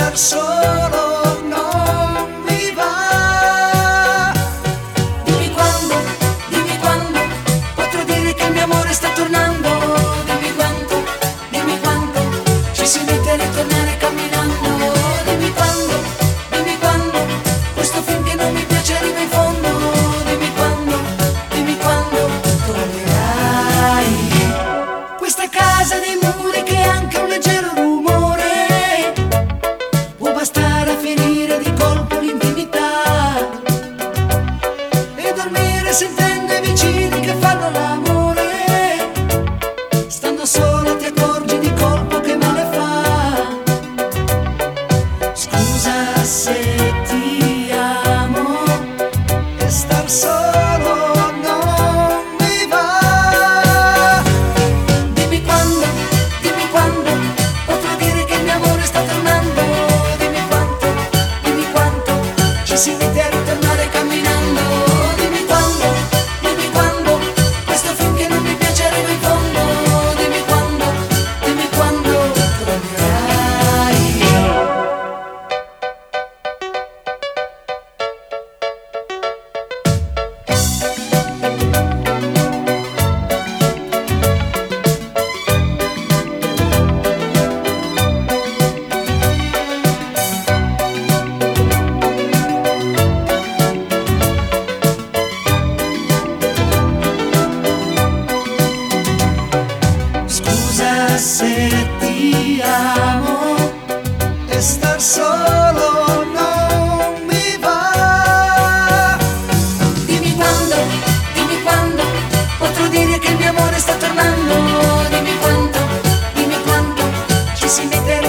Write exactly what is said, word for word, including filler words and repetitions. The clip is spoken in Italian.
star solo non mi va. Dimmi quando, dimmi quando potrò dire che il mio amore sta tornando. Dimmi quanto, dimmi quanto ci si mette a ritornare camminando. Dimmi quando, dimmi quando questo film che non mi piace arriva in fondo. Dimmi quando, dimmi quando tornerai. Questa casa dei muri che ha anche un leggero rumore può bastare a finire di colpo l'intimità e dormire sentendo i vicini che fanno l'amore. Stando sola ti accorgi di colpo che male fa. Scusa se ti amo e star solo non mi va. Dimmi quando, dimmi quando potrò dire che il mio amore sta tornando. Dimmi quanto, dimmi quanto ci si mette a ritornare camminando. Dimmi quando, dimmi quando questo film che non mi piace arriva in fondo. Dimmi quando, dimmi quando tornerai. Scusa se ti amo e star solo non mi va. Dimmi quando, dimmi quando potrò dire che il mio amore sta tornando. Dimmi quanto, dimmi quanto ci si mette